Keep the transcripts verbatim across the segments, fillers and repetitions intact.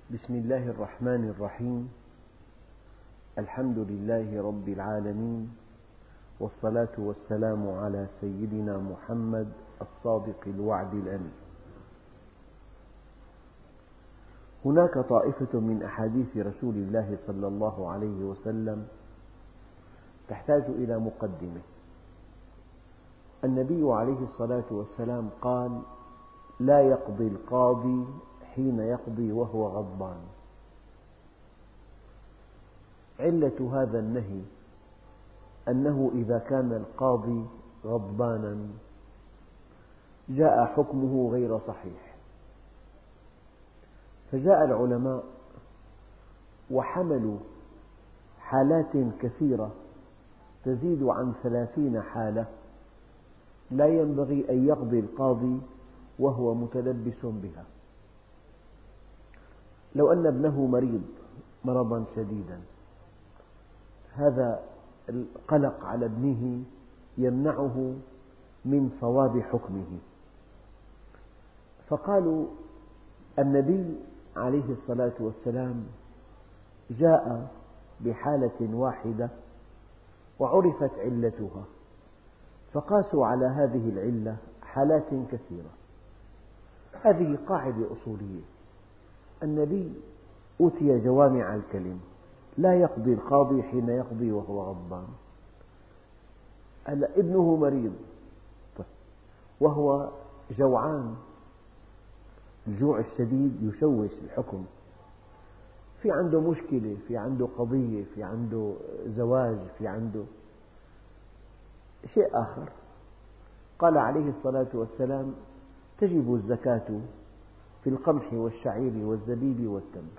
بسم الله الرحمن الرحيم. الحمد لله رب العالمين، والصلاة والسلام على سيدنا محمد الصادق الوعد الأمين. هناك طائفة من أحاديث رسول الله صلى الله عليه وسلم تحتاج إلى مقدمة. النبي عليه الصلاة والسلام قال: لا يقضي القاضي حين يقضي وهو غضبان. علة هذا النهي أنه إذا كان القاضي غضبانا جاء حكمه غير صحيح، فجاء العلماء وحملوا حالات كثيرة تزيد عن ثلاثين حالة لا ينبغي أن يقضي القاضي وهو متلبس بها. لو أن ابنه مريض مرضا شديدا، هذا القلق على ابنه يمنعه من صواب حكمه، فقالوا النبي عليه الصلاة والسلام جاء بحالة واحدة وعرفت علتها، فقاسوا على هذه العلة حالات كثيرة. هذه قاعدة أصولية. النبي أوتي جوامع الكلم: لا يقضي القاضي حين يقضي وهو غضبان. ابنه مريض وهو جوعان، الجوع الشديد يشوش الحكم، في عنده مشكلة، في عنده قضية، في عنده زواج، في عنده شيء آخر. قال عليه الصلاة والسلام: تجب الزكاة في القمح والشعير والزبيب والتمر.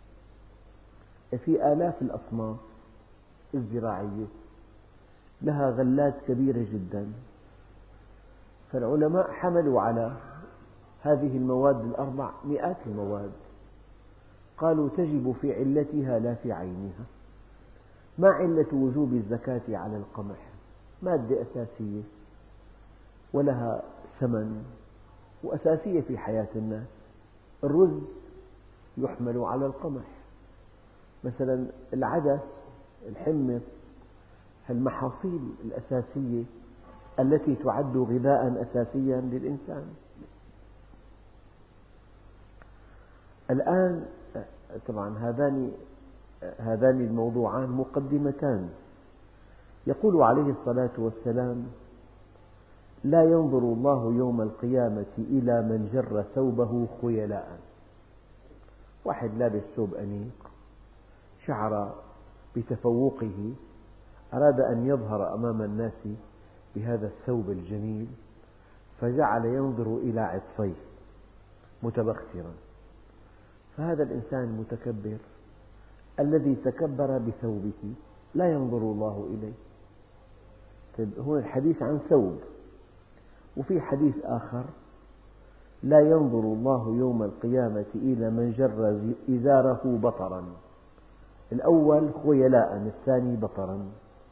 في آلاف الأصناف الزراعية لها غلات كبيرة جدا، فالعلماء حملوا على هذه المواد الأربع مئات المواد، قالوا تجب في علتها لا في عينها. ما علة وجوب الزكاة على القمح؟ مادة أساسية ولها ثمن وأساسية في حياة الناس. الرز يحمل على القمح، مثلا العدس، الحمص، المحاصيل الأساسية التي تعد غذاء أساسيا للإنسان. الآن طبعا هذان هذان الموضوعان مقدمتان. يقول عليه الصلاة والسلام: لا ينظر الله يوم القيامة إلى من جر ثوبه خيلاء. واحد لابس ثوب أنيق، شعر بتفوقه، أراد أن يظهر أمام الناس بهذا الثوب الجميل، فجعل ينظر إلى عطفيه متبخترا، فهذا الإنسان متكبر الذي تكبر بثوبه، لا ينظر الله إليه. هنا الحديث عن ثوب، وفي حديث آخر: لا ينظر الله يوم القيامة إلى من جر إزاره بطرا. الأول خيلاء، الثاني بطرا.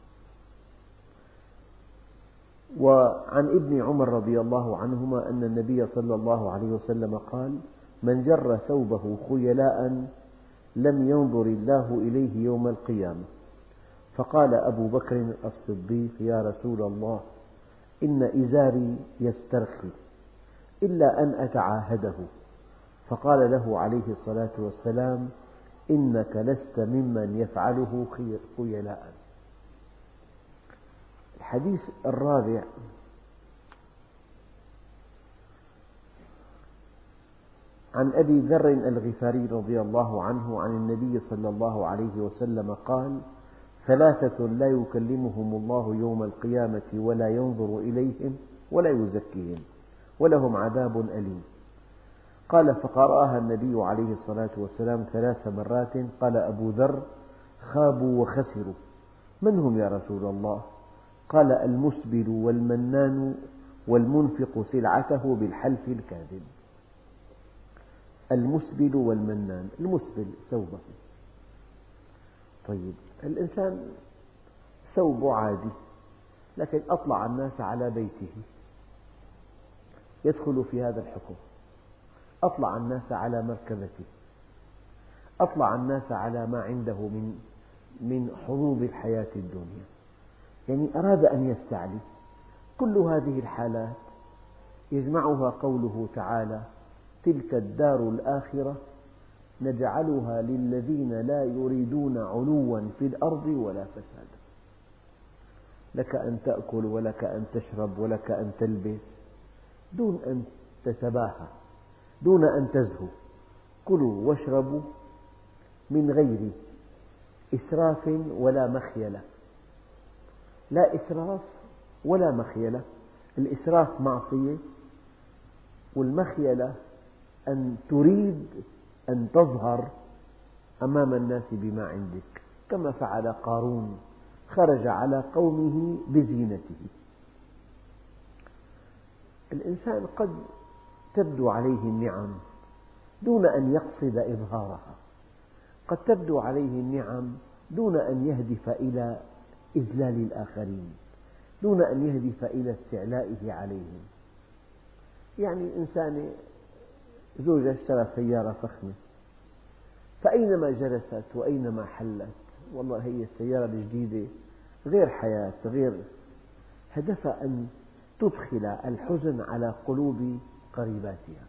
وعن ابن عمر رضي الله عنهما أن النبي صلى الله عليه وسلم قال: من جر ثوبه خيلاء لم ينظر الله إليه يوم القيامة. فقال أبو بكر الصديق: يا رسول الله، إن إزاري يسترخي إلا أن أتعاهده. فقال له عليه الصلاة والسلام: إنك لست ممن يفعله خيلاء. الحديث الرابع: عن أبي ذر الغفاري رضي الله عنه عن النبي صلى الله عليه وسلم قال: ثلاثة لا يكلمهم الله يوم القيامة ولا ينظر إليهم ولا يزكيهم ولهم عذاب أليم. قال: فقرأها النبي عليه الصلاة والسلام ثلاث مرات. قال أبو ذر: خابوا وخسروا. من هم يا رسول الله؟ قال: المسبل والمنان والمنفق سلعته بالحلف الكاذب. المسبل والمنان، المسبل ثوبه. طيب، الإنسان ثوبه عادي، لكن أطلع الناس على بيته، يدخل في هذا الحكم. أطلع الناس على مركبته، أطلع الناس على ما عنده من من حظوظ الحياة الدنيا، يعني أراد أن يستعلي. كل هذه الحالات يجمعها قوله تعالى: تلك الدار الآخرة نجعلها للذين لا يريدون علوا في الأرض ولا فسادا. لك أن تأكل ولك أن تشرب ولك أن تلبس دون أن تتباهى، دون أن تزهو. كلوا واشربوا من غير إسراف ولا مخيلة. لا إسراف ولا مخيلة. الإسراف معصية، والمخيلة أن تريد أن تظهر أمام الناس بما عندك، كما فعل قارون، خرج على قومه بزينته. الإنسان قد تبدو عليه النعم دون أن يقصد إظهارها، قد تبدو عليه النعم دون أن يهدف إلى إذلال الآخرين، دون أن يهدف إلى استعلائه عليهم. يعني إنسان زوجة اشترى سيارة فخمة، فأينما جلست وأينما حلت والله هي السيارة الجديدة غير حياة، غير هدفها أن تدخل الحزن على قلوب قريباتها.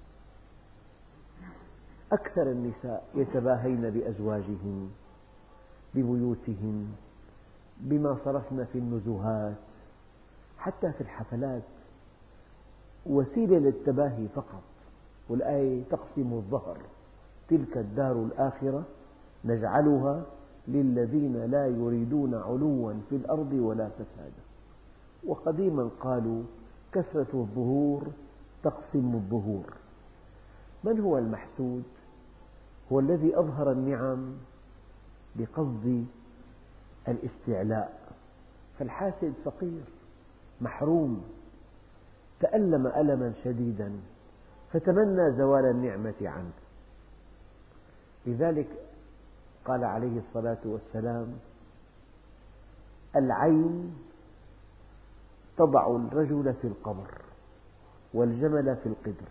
أكثر النساء يتباهين بأزواجهن، ببيوتهن، بما صرفن في النزهات، حتى في الحفلات، وسيلة للتباهي فقط. والآية تقسم الظهر: تلك الدار الآخرة نجعلها للذين لا يريدون علوا في الأرض ولا فسادا. وقديما قالوا: كثرة الظهور تقسم الظهور. من هو المحسود؟ هو الذي أظهر النعم بقصد الاستعلاء. فالحاسد فقير محروم، تألم ألما شديدا فتمنى زوال النعمة عنه. لذلك قال عليه الصلاة والسلام: العين تضع الرجل في القبر والجمل في القدر.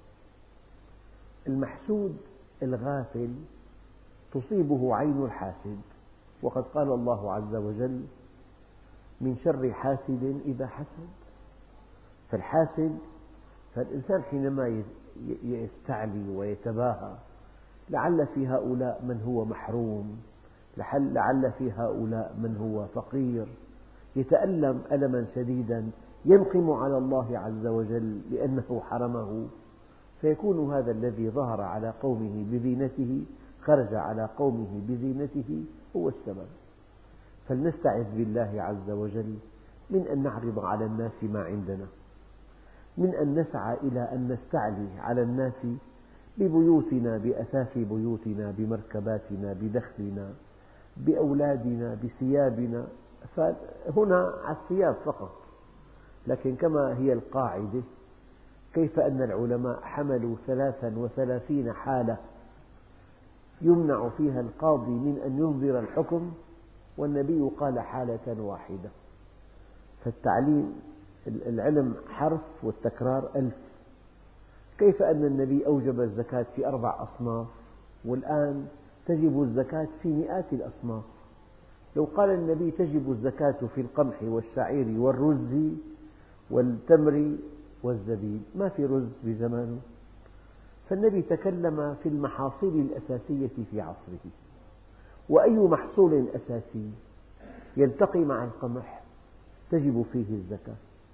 المحسود الغافل تصيبه عين الحاسد، وقد قال الله عز وجل: من شر حاسد إذا حسد. فالحاسد، فالإنسان حينما يستعلي ويتباهى لعل في هؤلاء من هو محروم، لعل في هؤلاء من هو فقير، يتألم ألما شديدا، ينقم على الله عز وجل لأنه حرمه، فيكون هذا الذي ظهر على قومه بزينته، خرج على قومه بزينته، هو السبب. فلنستعذ بالله عز وجل من أن نعرض على الناس ما عندنا، من أن نسعى إلى أن نستعلي على الناس ببيوتنا، بأثاث بيوتنا، بمركباتنا، بدخلنا، بأولادنا، بثيابنا. فهنا على الثياب فقط، لكن كما هي القاعدة: كيف أن العلماء حملوا ثلاثا وثلاثين حالة يمنع فيها القاضي من أن ينظر الحكم، والنبي قال حالة واحدة. فالتعليم العلم حرف والتكرار ألف. كيف أن النبي أوجب الزكاة في أربع أصناف والآن تجب الزكاة في مئات الأصناف؟ لو قال النبي تجب الزكاة في القمح والشعير والرز والتمر والزبيب، ما في رز بزمانه. فالنبي تكلم في المحاصيل الأساسية في عصره. وأي محصول أساسي يلتقي مع القمح تجب فيه الزكاة.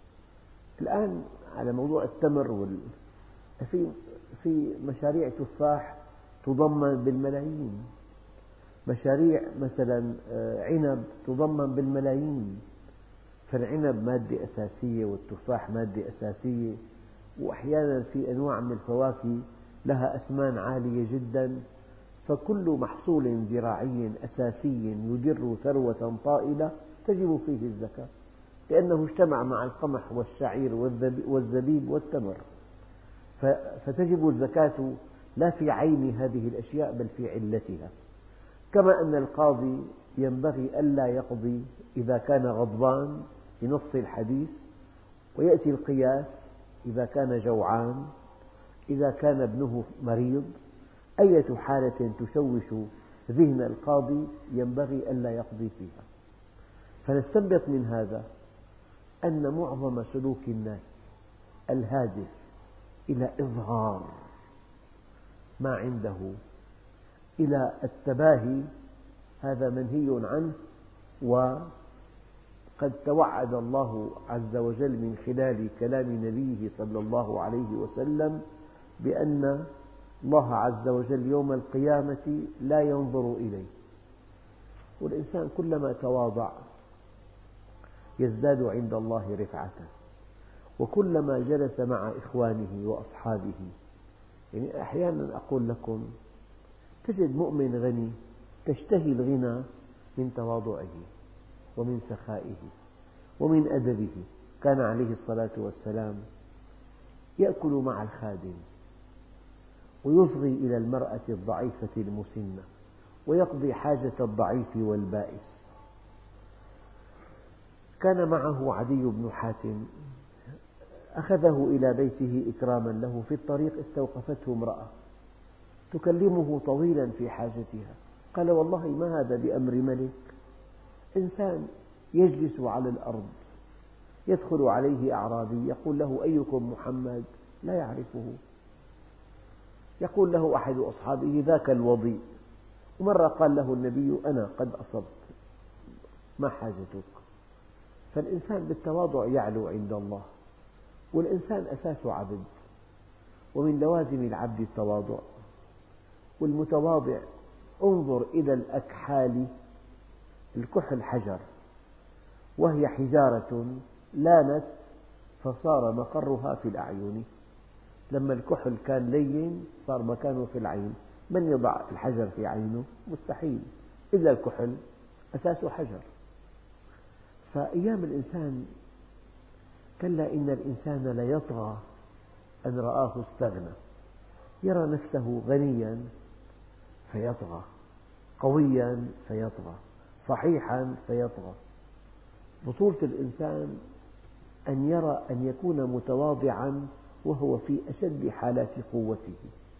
الآن على موضوع التمر وال... في في مشاريع تفاح تضمن بالملايين، مشاريع مثلا عنب تضمن بالملايين. فالعنب مادة أساسية والتفاح مادة أساسية، وأحيانا في أنواع من الفواكه لها أثمان عالية جدا. فكل محصول زراعي أساسي يدر ثروة طائلة تجب فيه الزكاة، لأنه اجتمع مع القمح والشعير والزبيب والتمر. فتجب الزكاة لا في عين هذه الأشياء بل في علتها. كما أن القاضي ينبغي ألا يقضي إذا كان غضبان لنص الحديث، ويأتي القياس إذا كان جوعان، إذا كان ابنه مريض، أية حالة تشوش ذهن القاضي ينبغي ألا يقضي فيها. فنستنبط من هذا أن معظم سلوك الناس الهادف إلى إظهار ما عنده، إلى التباهي، هذا منهي عنه. وقد توعد الله عز وجل من خلال كلام نبيه صلى الله عليه وسلم بأن الله عز وجل يوم القيامة لا ينظر إليه، والإنسان كلما تواضع يزداد عند الله رفعة، وكلما جلس مع إخوانه وأصحابه. يعني أحيانا أقول لكم تجد مؤمن غني تشتهي الغنى من تواضعه ومن سخائه ومن أدبه. كان عليه الصلاة والسلام يأكل مع الخادم ويصغي إلى المرأة الضعيفة المسنة ويقضي حاجة الضعيف والبائس. كان معه عدي بن حاتم، أخذه إلى بيته إكراما له. في الطريق استوقفته امرأة تكلمه طويلا في حاجتها. قال: والله ما هذا بأمر ملك، إنسان يجلس على الأرض، يدخل عليه أعرابي يقول له: أيكم محمد؟ لا يعرفه. يقول له أحد أصحابه: ذاك الوضيء. ومرة قال له النبي: أنا قد أصبت، ما حاجتك؟ فالإنسان بالتواضع يعلو عند الله، والإنسان أساسه عبد، ومن لوازم العبد التواضع. والمتواضع انظر إلى الأكحال، الكحل حجر وهي حجارة لانت فصار مقرها في الأعين. لما الكحل كان لين صار مكانه في العين. من يضع الحجر في عينه؟ مستحيل، إلا الكحل أساسه حجر. فأيام الإنسان كلا إن الإنسان ليطغى أن رآه استغنى، يرى نفسه غنيا فيطغى، قويا فيطغى، صحيحا فيطغى. بطولة الإنسان أن يرى أن يكون متواضعا وهو في أشد حالات قوته.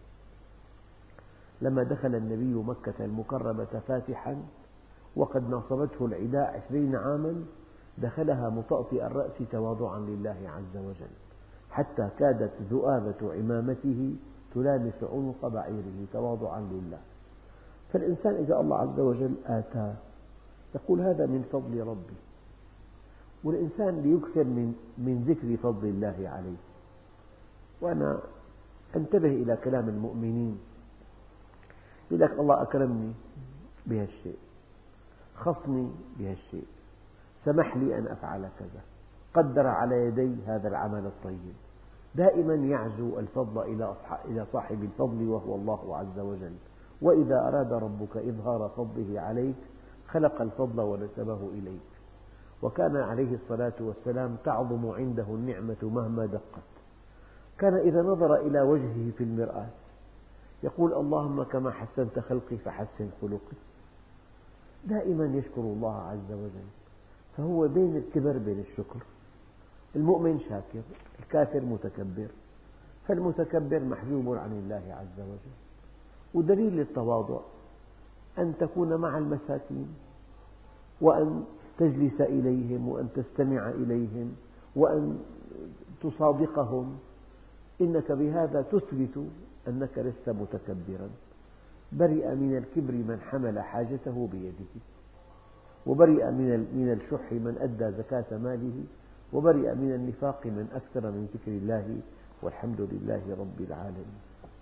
لما دخل النبي مكة المكرمة فاتحا وقد ناصبته العداء عشرين عاما، دخلها مطأطئ الرأس تواضعا لله عز وجل، حتى كادت ذؤابة عمامته تلامس عنق بعيره تواضعا لله. فالإنسان إذا الله عز وجل آتاه يقول: هذا من فضل ربي. والإنسان ليكثر من من ذكر فضل الله عليه. وأنا أنتبه إلى كلام المؤمنين، يقول لك: الله أكرمني بهالشيء، خصني بهالشيء، سمح لي أن أفعل كذا، قدر على يدي هذا العمل الطيب. دائما يعزو الفضل إلى صاحب الفضل وهو الله عز وجل. وإذا أراد ربك إظهار فضله عليك خلق الفضل ونسبه إليك. وكان عليه الصلاة والسلام تعظم عنده النعمة مهما دقت. كان إذا نظر إلى وجهه في المرآة يقول: اللهم كما حسنت خلقي فحسن خلقي. دائما يشكر الله عز وجل. فهو بين الكبر بين الشكر. المؤمن شاكر، الكافر متكبر. فالمتكبر محجوب عن الله عز وجل. ودليل التواضع أن تكون مع المساكين، وأن تجلس إليهم، وأن تستمع إليهم، وأن تصادقهم. إنك بهذا تثبت أنك لست متكبرا. برئ من الكبر من حمل حاجته بيده، وبرئ من الشح من أدى زكاة ماله، وبرئ من النفاق من أكثر من ذكر الله والحمد لله رب العالمين.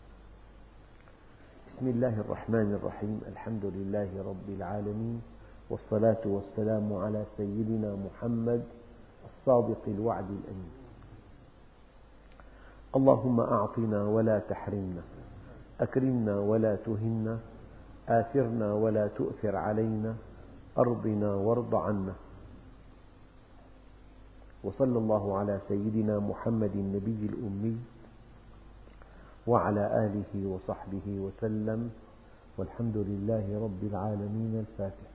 بسم الله الرحمن الرحيم. الحمد لله رب العالمين، والصلاة والسلام على سيدنا محمد الصادق الوعد الأمين. اللهم أعطنا ولا تحرمنا، أكرمنا ولا تهنا، آثرنا ولا تؤثر علينا، أرضنا وارض عنا. وصلى الله على سيدنا محمد النبي الأمي وعلى آله وصحبه وسلم، والحمد لله رب العالمين. الفاتحة.